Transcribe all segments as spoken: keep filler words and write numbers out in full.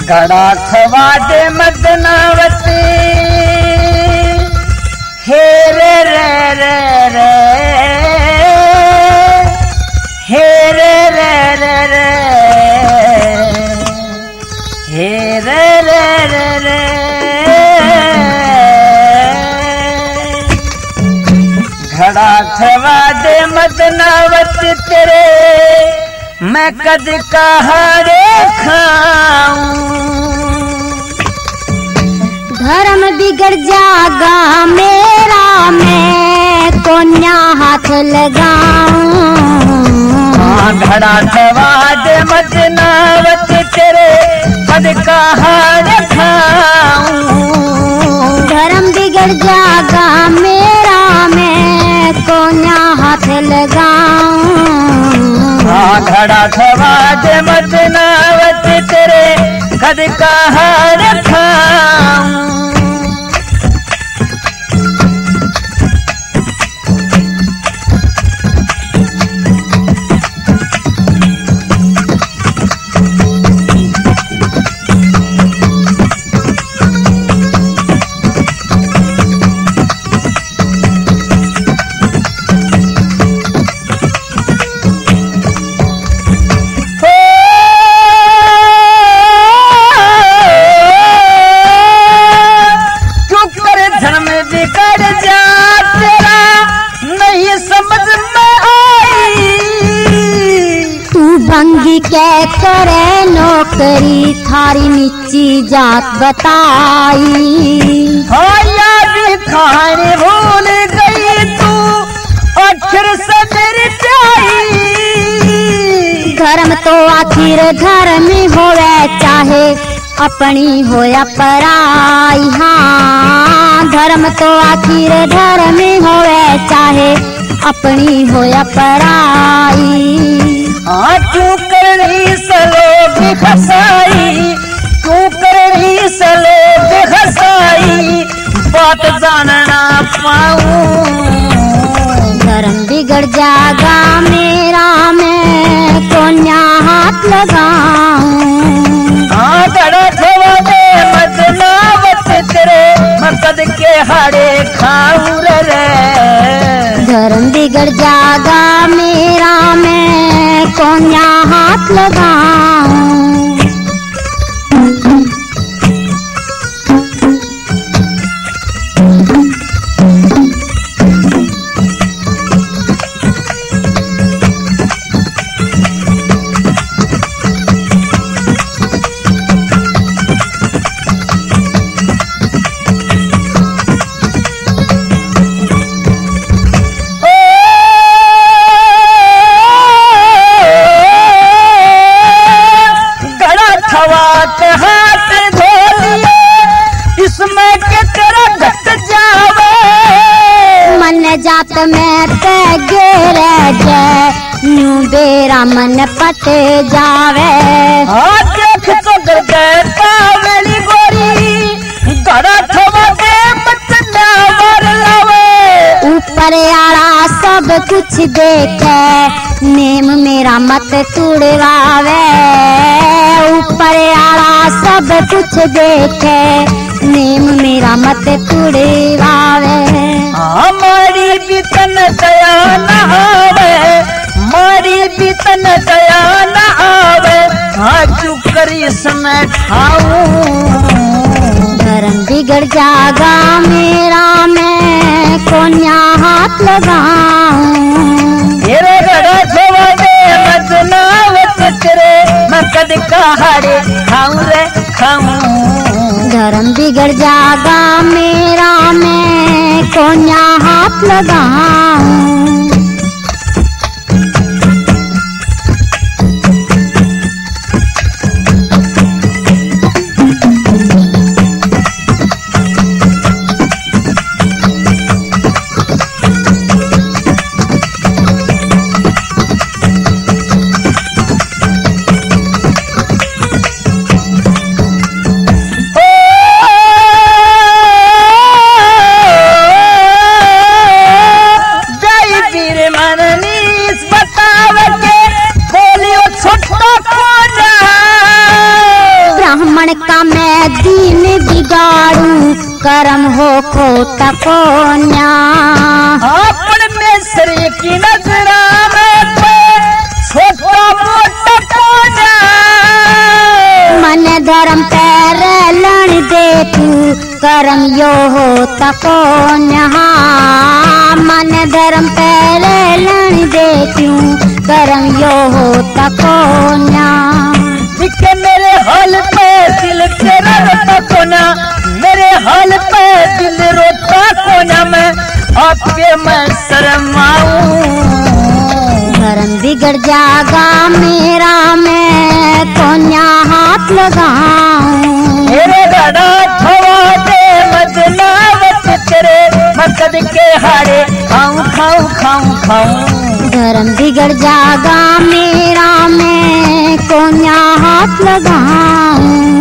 घड़ा थवा दे मदनावती हे रे रे रे रे हे रे रे रे रे हे रे रे रे रे घड़ा थवा दे मदनावती तेरे मैं कद कहारे खाऊं। धर्म बिगड़ जागा मेरा मैं कोन्या हाथ लगाऊं। घड़ा थवा दे मदनावत तेरे कद कहारे खाऊं। धर्म बिगड़ जागा मेरा मैं कोन्या हाथ लगाऊं। घड़ा थवा दे मदनावत तेरे कद कहारे खाऊं। भंगी कह करे नौकरी थारी नीची जात बताई। याद खाने भूल गई तू अक्षर से मेरी प्यारी। धर्म तो आखिर धर्म होवे चाहे अपनी हो या पराई। हाँ धर्म तो आखिर धर्म होवे चाहे अपनी हो या पराई। हाँ तू कर रही सलोग खसाई, तू कर रही सलोग खसाई, बात जानना पाऊं। धर्म बिगड़ जागा मेरा मैं कोन्या हाथ लगाऊं। हाँ घड़ा थवा दे मदनावत तेरे मकद के हारे खाऊं रे। धर्म बिगड़ जागा मेरा मैं कोन्या हाथ लगाऊं। जात में ते गिरे जे न्यू बेरा मन पट जावे। हाँ देख तो देता मेरी गोरी घड़ा थवा दे मदनावर लावे। ऊपर आला सब कुछ देखे नेम मेरा मत तुड़वावे। ऊपर आला सब कुछ देखे नेम मेरा मत तुड़वावे। हमारी बीतन दया न आवे, मारी बीतन दया न आवे। हाँ चुप करी समय खाऊं। धर्म बिगड़ जागा मेरा मैं कोन्या हाथ लगाऊं। तेरे घड़ा थवा दे मदनावत तेरे मैं कद कहारे खाऊं रे खाऊं। धर्म बिगड़ जागा मेरा मैं कोन्या हाथ लगाऊं। ब्राह्मण का मैं दीन बिगाड़ू कर्म हो खोटा कोन्या। अपन में शरीर की नजरा में छोटा मोटा कोन्या। मन धर्म पैर लण दे तू कर्म यो हो तकोन्या। मन धर्म पैर लण दे तू कर्म यो हो तकोन्या। के मेरे हाल पे दिल तेरा रोता कोना, मेरे हाल पे दिल रोता कोना। मैं आपके मैं शर्माऊं। धर्म बिगड़ जागा मेरा मैं कोन्या हाथ लगाऊं। मेरे गड़ा खवा दे मदनावत तेरे मकद के हारे खाऊं खाऊं खाऊं खाऊं। धर्म बिगड़ जागा मेरा मैं कोन्या हाथ लगाऊं।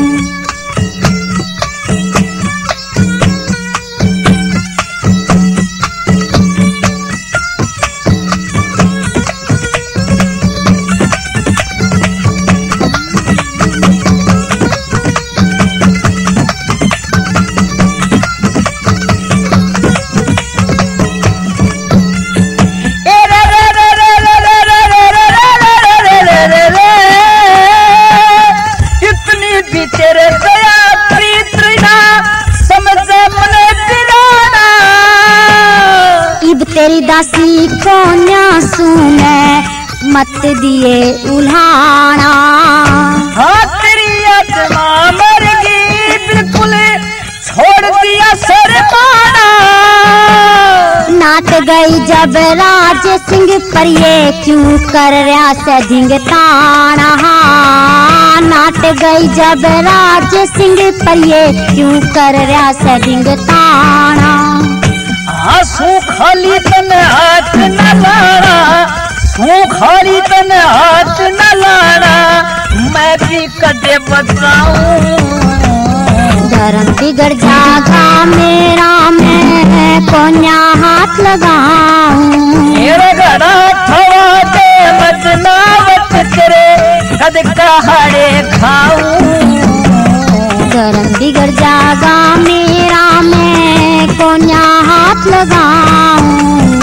तेरी दासी कोन्या सुने मत दिए उल्हाना। हाँ तेरी आत्मा मर गई बिल्कुल छोड़ दिया शर्माना। नाट गई जब राज सिंह पर ये क्यों कर रहा से धिंगताना। नाट गई जब राज सिंह पर ये क्यों कर रहा से धिंगताना। सू खाली तन हाथ न लाना, सू खाली तन हाथ न लाना। मैं भी कदे बताऊं। धर्म बिगड़ जागा मेरा मैं कोन्या हाथ लगाऊं। मेरा गड़ा खवा दे मदनावत तेरे कद कहाड़े खाऊं। धर्म बिगड़ जागा मेरा मैं कोन्या हाथ लगाऊं।